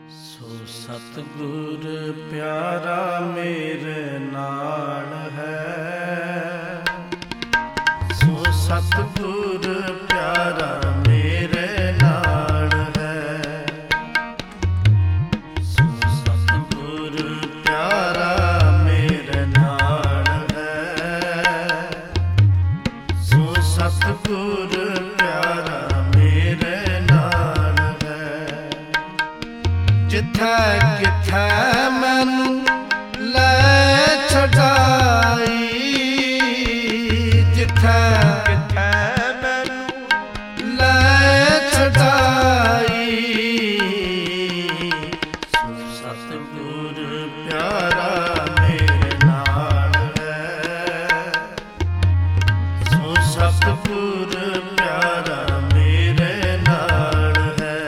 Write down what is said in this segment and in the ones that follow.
ਸੋ ਸਤਿਗੁਰ ਪਿਆਰਾ ਮੇਰੇ ਨਾਲ ਹੈ, ਸੋ ਸਤਿਗੁਰ ਪਿਆਰਾ ਮੇਰੇ ਨਾਲ ਹੈ, ਸੋ ਸਤਿਗੁਰ ਪਿਆਰਾ ਮੇਰੇ ਨਾਲ ਹੈ, ਸੋ ਸਤਿਗੁਰ ਪਿਆਰਾ ਮੇਰੇ ਨਾਲ ਹੈ। ਜਿੱਥੇ ਕਿੱਥੇ ਮੈਨੂੰ ਲੈ ਛਡਾਈ, ਜਿੱਥੇ ਕਿੱਥੇ ਮੈਨੂੰ ਲੈ ਛਡਾਈ, ਸੋ ਸਤਿਗੁਰ ਪਿਆਰਾ ਮੇਰੇ ਨਾਲ ਹੈ, ਸੋ ਸਤਿਗੁਰ ਪਿਆਰਾ ਮੇਰੇ ਨਾਲ ਹੈ,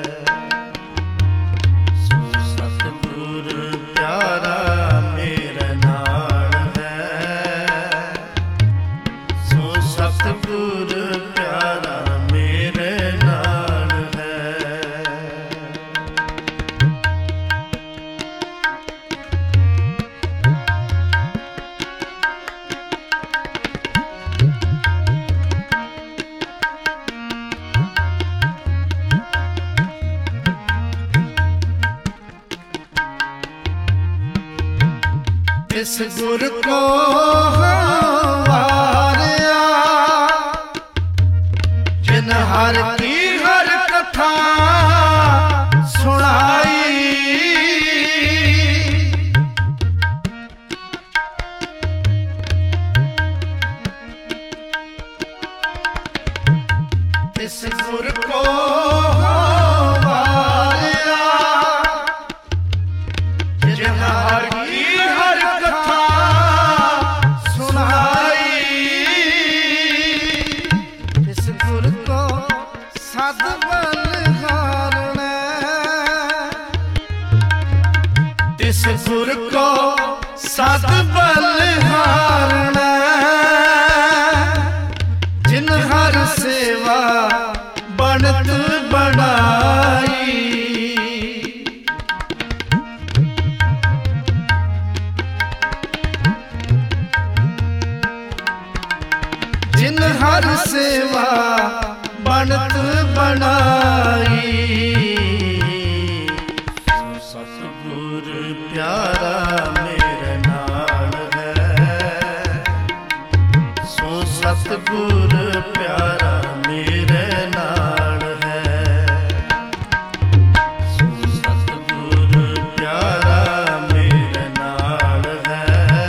ਸੋ ਸਤਿਗੁਰ ਪਿਆਰਾ ਮੇਰੇ ਨਾਲ ਹੈ, ਸੋ ਸਤਿਗੁਰ ਪਿਆਰਾ ਮੇਰੇ ਨਾਲ ਹੈ। ਇਸ ਗੁਰ ਕੋ ਵਾਰਿਆ, ਜਿਨ ਹਰ ਕੀ ਹਰ ਕਥਾ ਸੁਣਾਈ, ਇਸ ਗੁਰ ਕੋ ਵਾਰਿਆ, ਜਿਨ ਹਰ ਕੀ ਹਰ ਕਥਾ ਸੁਣਾਈ, ਇਸ ਗੁਰ ਕੋ ਸਦ ਬਲਿਹਾਰਣਾ, ਇਸ ਗੁਰ ਕੋ ਸਦ ਬਲਿਹਾਰਣਾ, ਜਿਨ ਹਰ ਸੇਵਾ ਬਣਤ ਬਣਾਈ, ਜਿਨ ਹਰ ਸੇਵਾ ਬਣਤ ਬਣਾਈ, ਸੋ ਸਤਿਗੁਰ ਪਿਆਰਾ ਮੇਰੇ ਨਾਲ ਹੈ, ਸੋ ਸਤਿਗੁਰ ਪਿਆਰਾ ਮੇਰੇ ਨਾਲ ਹੈ, ਸੋ ਸਤਿਗੁਰ ਪਿਆਰਾ ਮੇਰੇ ਨਾਲ ਹੈ,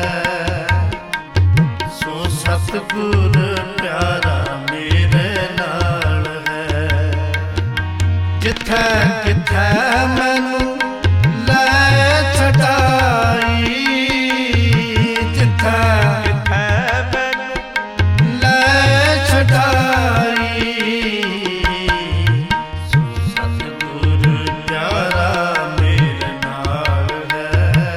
ਸੋ ਸਤਿਗੁਰ ਪਿਆਰਾ ਮੇਰੇ ਨਾਲ ਹੈ। ਜਿੱਥੇ ਕਿੱਥੇ ਮੈਨੂੰ ਲੈ ਛਡਾਈ, ਜਿੱਥੇ ਕਿੱਥੇ ਮੈਨੂੰ ਲੈ ਛਡਾਈ, ਸੋ ਸਤਿਗੁਰ ਪਿਆਰਾ ਮੇਰੇ ਨਾਲ ਹੈ,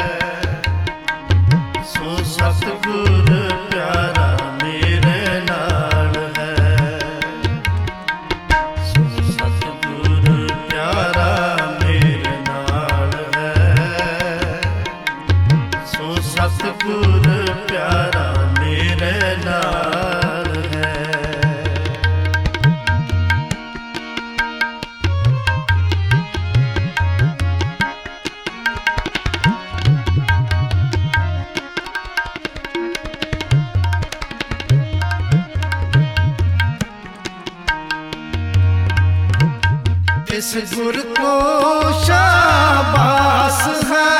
ਸੋ ਸਤਿਗੁਰ ਪਿਆਰਾ ਮੇਰੇ ਨਾਲ ਹੈ, ਸੋ ਸਤਿਗੁਰ ਪਿਆਰਾ ਮੇਰੇ ਨਾਲ ਹੈ, ਸੋ ਸਤਿਗੁਰ ਪਿਆਰਾ ਮੇਰੇ ਨਾਲ ਹੈ। इस गुर को शाबाश है,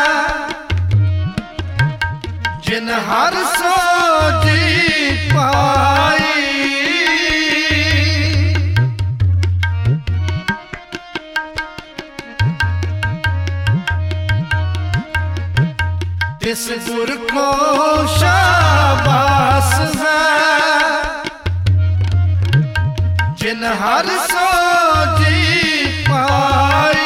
जिन हर सोजी पाई, इस गुर को शाबाश है, जिन हर सोजी पाई,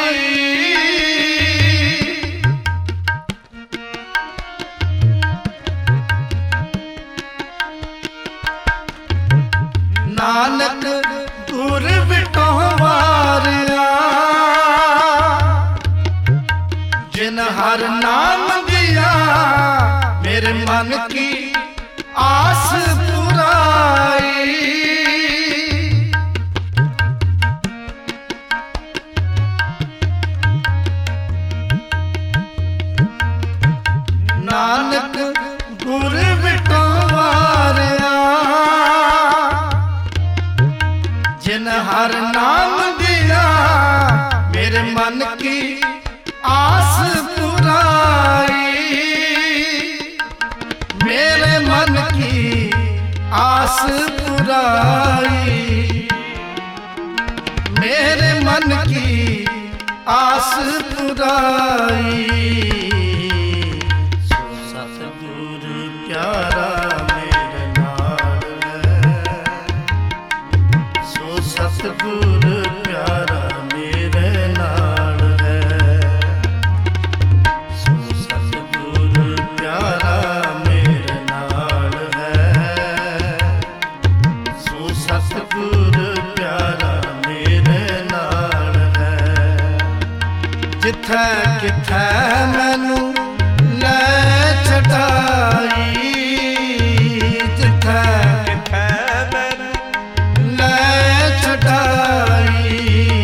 नानक दूर बिटो वारिया, मन की आस पुराई। सो सतगुर प्यारा मेरे नाल है, सो सतगुर प्यारा मेरे नाल है, सो सतगुर प्यारा मेरे नाल है, सो सतगुर प्यारा मेरे नाल है। जिथे किथे मैनू लै छटाई, जिथे किथे मैनू लै छटाई।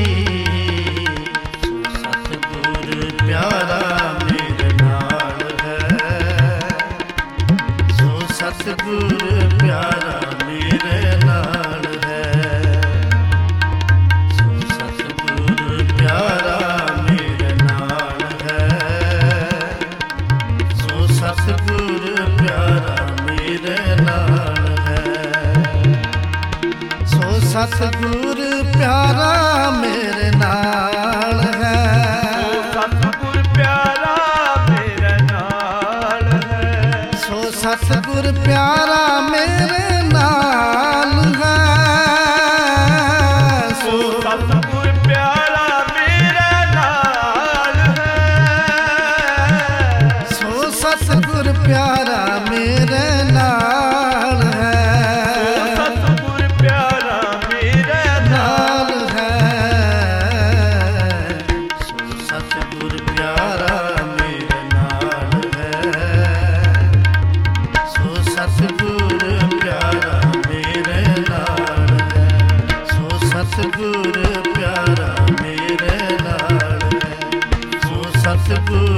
सो सतगुर प्यारा मेरे नाल है, सो सतगुर प्यारा मेरे नाल है, सो सतगुर प्यारा मेरे नाल है, सो सतगुर प्यारा मेरे नाल है, सो सतगुर प्यारा मेरे नाल है, सतगुर प्यारा मेरे नाल है, सो सतगुर प्यारा मेरे नाल है, सो सतगुर प्यारा मेरे नाल है, सो सतगुर प्यारा मेरे नाल है, सतगुर प्यारा मेरे नाल है, सो सतगुर प्यारा मेरे नाल है, सो सतगुर प्यारा मेरे नाल है, सो सतगुर प्यारा मेरे नाल है, सो सतगुर